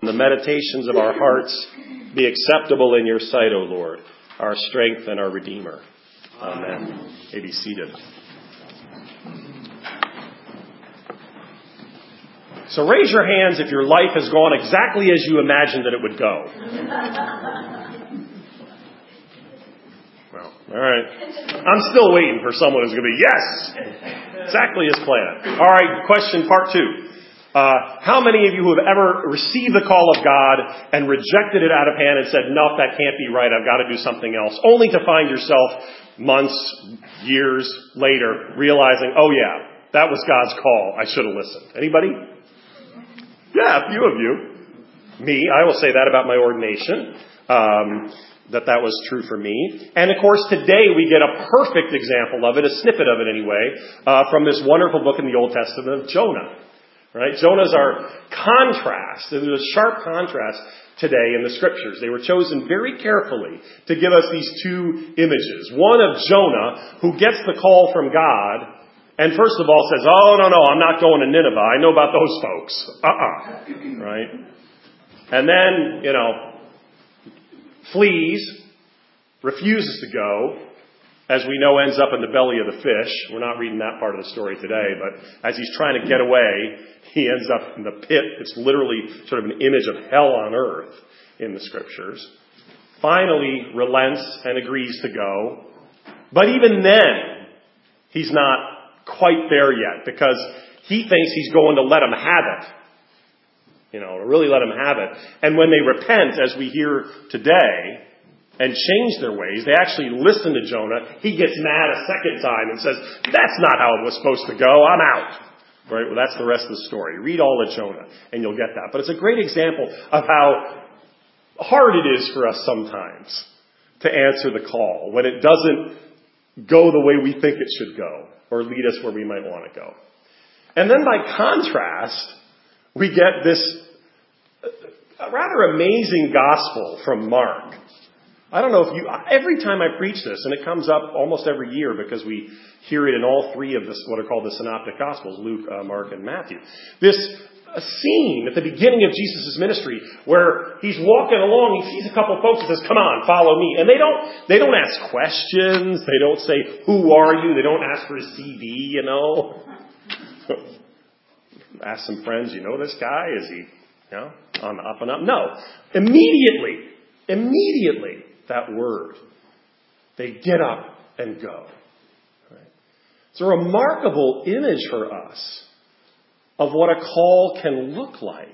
The meditations of our hearts be acceptable in your sight, O Lord, our strength and our Redeemer. Amen. You may be seated. So raise your hands if your life has gone exactly as you imagined that it would go. Well, all right. I'm still waiting for someone who's going to be, yes, exactly as planned. All right, question part 2. How many of you have ever received the call of God and rejected it out of hand and said, no, that can't be right, I've got to do something else, only to find yourself months, years later realizing, oh yeah, that was God's call, I should have listened. Anybody? Yeah, a few of you. Me, I will say that about my ordination, that was true for me. And of course, today we get a perfect example of it, a snippet of it anyway, from this wonderful book in the Old Testament of Jonah. Right? Jonah's our contrast. There's a sharp contrast today in the scriptures. They were chosen very carefully to give us these two images. One of Jonah, who gets the call from God, and first of all says, oh, no, I'm not going to Nineveh. I know about those folks. Right? And then, flees, refuses to go, as we know, ends up in the belly of the fish. We're not reading that part of the story today, but as he's trying to get away, he ends up in the pit. It's literally sort of an image of hell on earth in the scriptures. Finally relents and agrees to go. But even then, he's not quite there yet, because he thinks he's going to let them have it. To really let them have it. And when they repent, as we hear today, and change their ways, they actually listen to Jonah. He gets mad a second time and says, that's not how it was supposed to go. I'm out. Right? Well, that's the rest of the story. Read all of Jonah and you'll get that. But it's a great example of how hard it is for us sometimes to answer the call when it doesn't go the way we think it should go or lead us where we might want to go. And then by contrast, we get this rather amazing gospel from Mark. I don't know if every time I preach this, and it comes up almost every year because we hear it in all three of what are called the Synoptic Gospels, Luke, Mark, and Matthew. This scene at the beginning of Jesus' ministry where he's walking along, he sees a couple of folks and says, come on, follow me. And they don't ask questions. They don't say, who are you? They don't ask for a CV, Ask some friends, you know this guy? Is he, on the up and up? No. Immediately, that word. They get up and go. Right? It's a remarkable image for us of what a call can look like.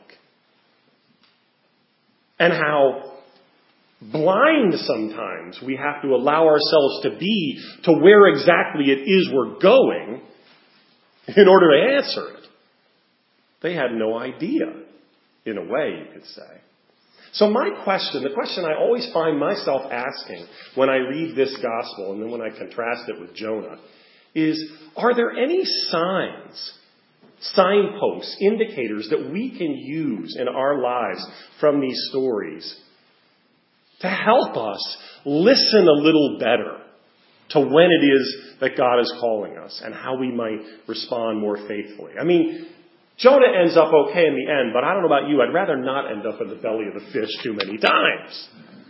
And how blind sometimes we have to allow ourselves to be to where exactly it is we're going in order to answer it. They had no idea, in a way, you could say. So my question, the question I always find myself asking when I read this gospel and then when I contrast it with Jonah is, are there any signs, signposts, indicators that we can use in our lives from these stories to help us listen a little better to when it is that God is calling us and how we might respond more faithfully? I mean, Jonah ends up okay in the end, but I don't know about you. I'd rather not end up in the belly of the fish too many times.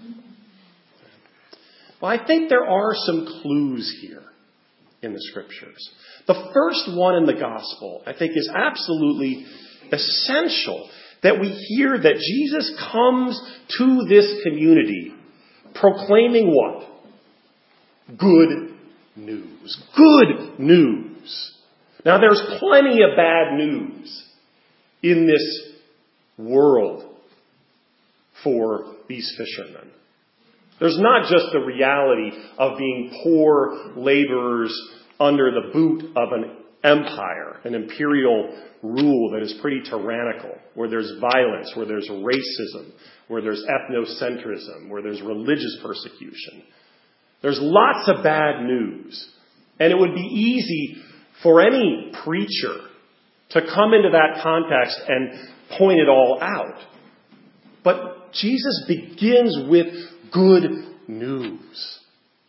Well, I think there are some clues here in the scriptures. The first one in the gospel, I think, is absolutely essential, that we hear that Jesus comes to this community proclaiming what? Good news. Good news. Now, there's plenty of bad news in this world for these fishermen. There's not just the reality of being poor laborers under the boot of an empire, an imperial rule that is pretty tyrannical, where there's violence, where there's racism, where there's ethnocentrism, where there's religious persecution. There's lots of bad news. And it would be easy for any preacher to come into that context and point it all out. But Jesus begins with good news.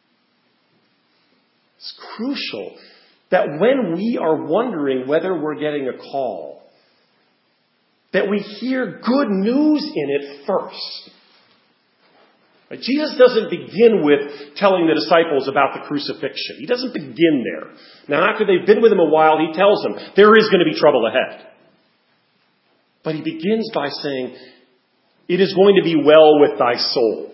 It's crucial that when we are wondering whether we're getting a call, that we hear good news in it first. Jesus doesn't begin with telling the disciples about the crucifixion. He doesn't begin there. Now, after they've been with him a while, he tells them there is going to be trouble ahead. But he begins by saying, it is going to be well with thy soul.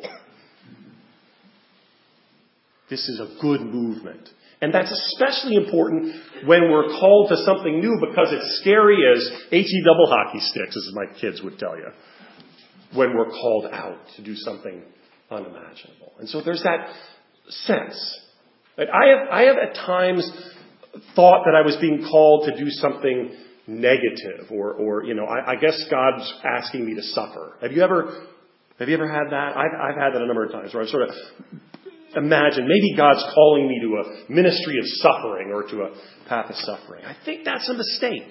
This is a good movement. And that's especially important when we're called to something new, because it's scary as HE double hockey sticks, as my kids would tell you, when we're called out to do something unimaginable. And so there's that sense. I have at times thought that I was being called to do something negative, or I guess God's asking me to suffer. Have you ever had that? I've had that a number of times where I sort of imagine maybe God's calling me to a ministry of suffering or to a path of suffering. I think that's a mistake.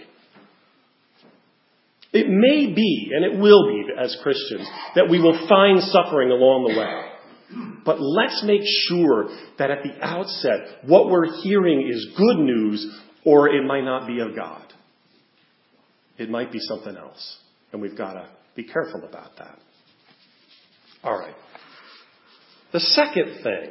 It may be, and it will be as Christians, that we will find suffering along the way. But let's make sure that at the outset, what we're hearing is good news, or it might not be of God. It might be something else. And we've got to be careful about that. All right. The second thing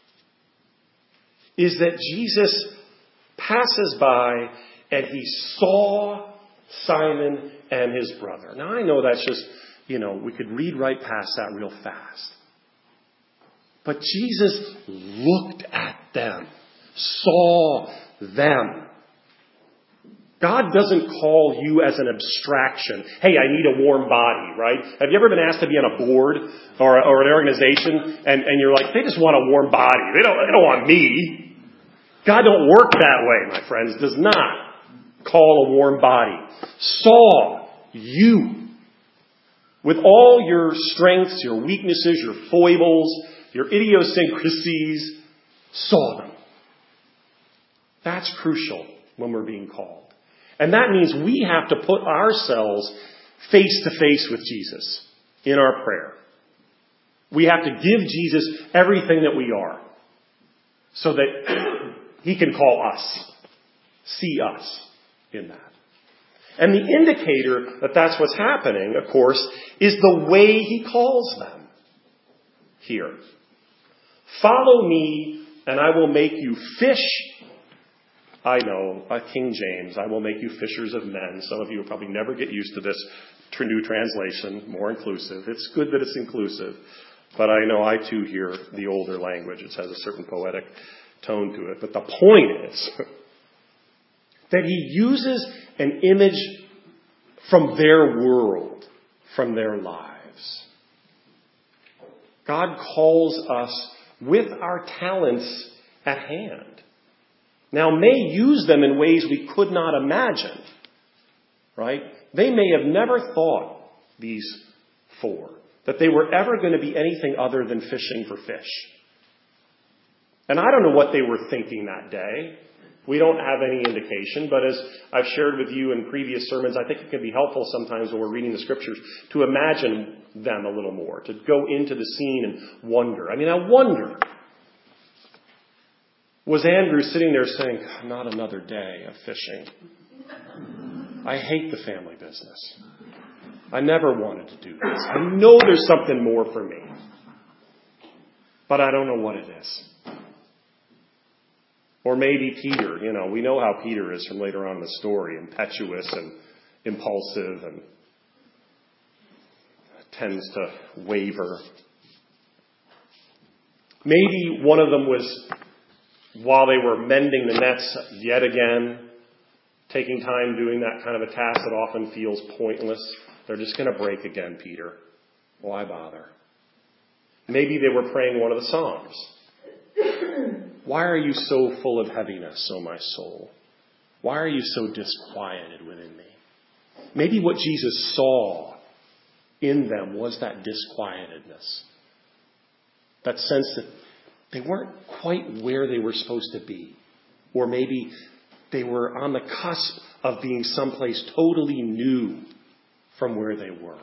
is that Jesus passes by and he saw Simon and his brother. Now, I know that's just, we could read right past that real fast. But Jesus looked at them, saw them. God doesn't call you as an abstraction. Hey, I need a warm body, right? Have you ever been asked to be on a board or an organization and you're like, they just want a warm body. They don't want me. God don't work that way, my friends. Does not call a warm body. Saw you with all your strengths, your weaknesses, your foibles, your idiosyncrasies, saw them. That's crucial when we're being called. And that means we have to put ourselves face to face with Jesus in our prayer. We have to give Jesus everything that we are so that he can call us, see us in that. And the indicator that that's what's happening, of course, is the way he calls them here. Follow me and I will make you fish. I know, King James, I will make you fishers of men. Some of you will probably never get used to this new translation, more inclusive. It's good that it's inclusive, but I know I too hear the older language. It has a certain poetic tone to it. But the point is that he uses an image from their world, from their lives. God calls us with our talents at hand. Now, may use them in ways we could not imagine, right? They may have never thought, these four, that they were ever going to be anything other than fishing for fish. And I don't know what they were thinking that day. We don't have any indication, but as I've shared with you in previous sermons, I think it can be helpful sometimes when we're reading the scriptures to imagine them a little more, to go into the scene and wonder. I wonder, was Andrew sitting there saying, not another day of fishing. I hate the family business. I never wanted to do this. I know there's something more for me, but I don't know what it is. Or maybe Peter, we know how Peter is from later on in the story, impetuous and impulsive and tends to waver. Maybe one of them was, while they were mending the nets yet again, taking time doing that kind of a task that often feels pointless. They're just going to break again, Peter. Why bother? Maybe they were praying one of the Psalms. Why are you so full of heaviness, O my soul? Why are you so disquieted within me? Maybe what Jesus saw in them was that disquietedness. That sense that they weren't quite where they were supposed to be. Or maybe they were on the cusp of being someplace totally new from where they were.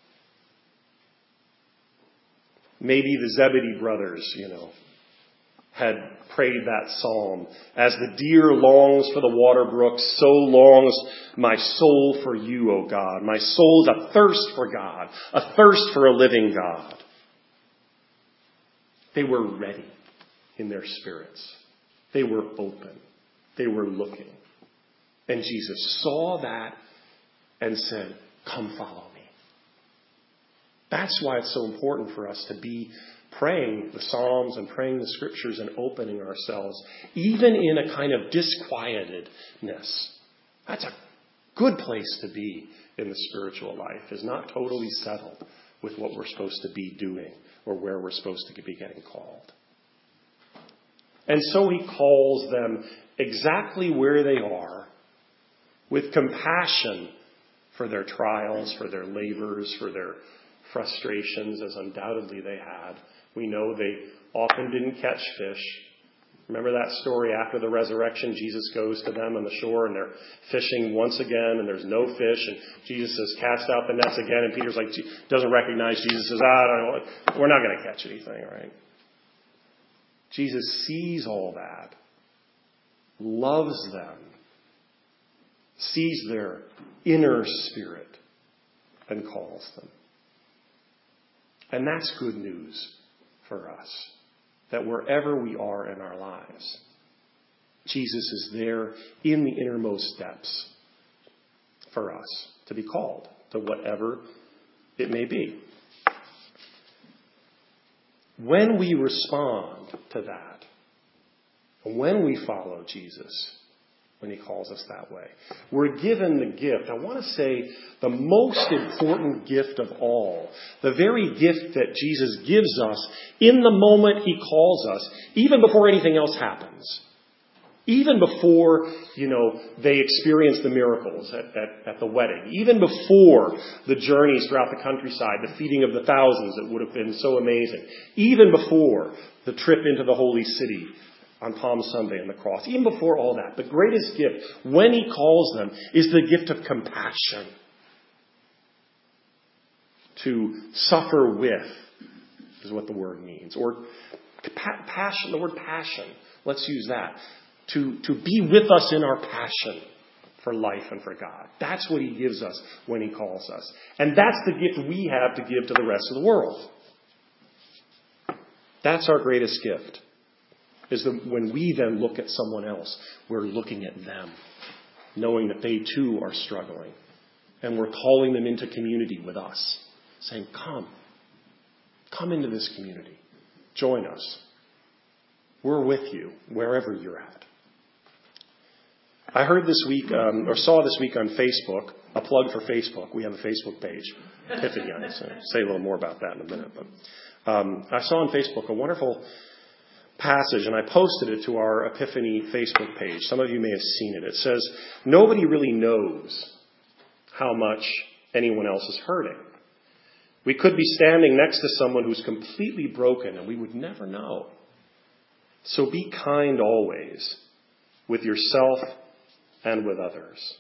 Maybe the Zebedee brothers, had prayed that psalm. As the deer longs for the water brooks, so longs my soul for you, O God. My soul is athirst for God, athirst for a living God. They were ready in their spirits. They were open. They were looking. And Jesus saw that and said, come follow me. That's why it's so important for us to be praying the Psalms and praying the Scriptures and opening ourselves, even in a kind of disquietedness. That's a good place to be in the spiritual life, is not totally settled with what we're supposed to be doing or where we're supposed to be getting called. And so he calls them exactly where they are, with compassion for their trials, for their labors, for their frustrations, as undoubtedly they had. We know they often didn't catch fish. Remember that story after the resurrection? Jesus goes to them on the shore and they're fishing once again and there's no fish. And Jesus says, cast out the nets again. And Peter's like, doesn't recognize Jesus, says, we're not going to catch anything, right? Jesus sees all that, loves them, sees their inner spirit, and calls them. And that's good news for us, that wherever we are in our lives, Jesus is there in the innermost depths for us to be called to whatever it may be. When we respond to that, and when we follow Jesus, when he calls us that way, we're given the gift. I want to say the most important gift of all, the very gift that Jesus gives us in the moment he calls us, even before anything else happens. Even before, they experience the miracles at the wedding. Even before the journeys throughout the countryside, the feeding of the thousands that would have been so amazing. Even before the trip into the holy city on Palm Sunday and the cross. Even before all that, the greatest gift, when he calls them, is the gift of compassion. To suffer with is what the word means. Or passion, the word passion. Let's use that. To be with us in our passion for life and for God. That's what he gives us when he calls us. And that's the gift we have to give to the rest of the world. That's our greatest gift. Is that when we then look at someone else, we're looking at them, knowing that they too are struggling. And we're calling them into community with us, saying, come into this community. Join us. We're with you wherever you're at. I heard this week, or saw this week on Facebook, a plug for Facebook. We have a Facebook page, Epiphany. I'll say a little more about that in a minute. But I saw on Facebook a wonderful passage, and I posted it to our Epiphany Facebook page. Some of you may have seen it. It says, nobody really knows how much anyone else is hurting. We could be standing next to someone who's completely broken, and we would never know. So be kind always, with yourself and with others.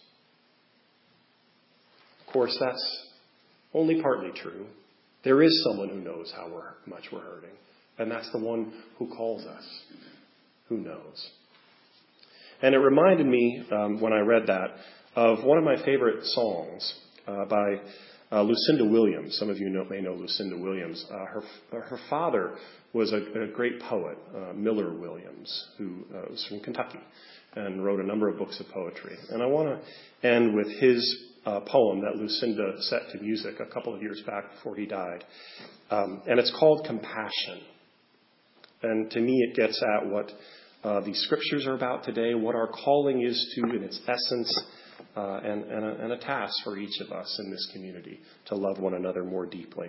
Of course, that's only partly true. There is someone who knows how much we're hurting. And that's the one who calls us, who knows. And it reminded me, when I read that, of one of my favorite songs by Lucinda Williams. Some of you may know Lucinda Williams. Her father was a great poet, Miller Williams, who was from Kentucky and wrote a number of books of poetry. And I want to end with his poem that Lucinda set to music a couple of years back before he died. And it's called Compassion. And to me, it gets at what these scriptures are about today, what our calling is to in its essence, and a task for each of us in this community to love one another more deeply.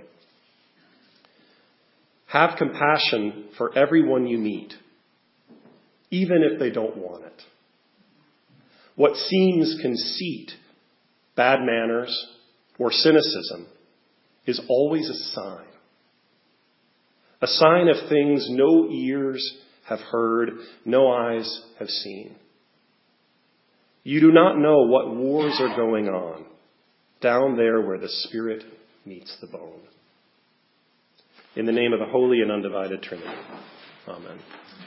Have compassion for everyone you meet, even if they don't want it. What seems conceit, bad manners, or cynicism is always a sign. A sign of things no ears have heard, no eyes have seen. You do not know what wars are going on down there where the spirit meets the bone. In the name of the Holy and Undivided Trinity. Amen.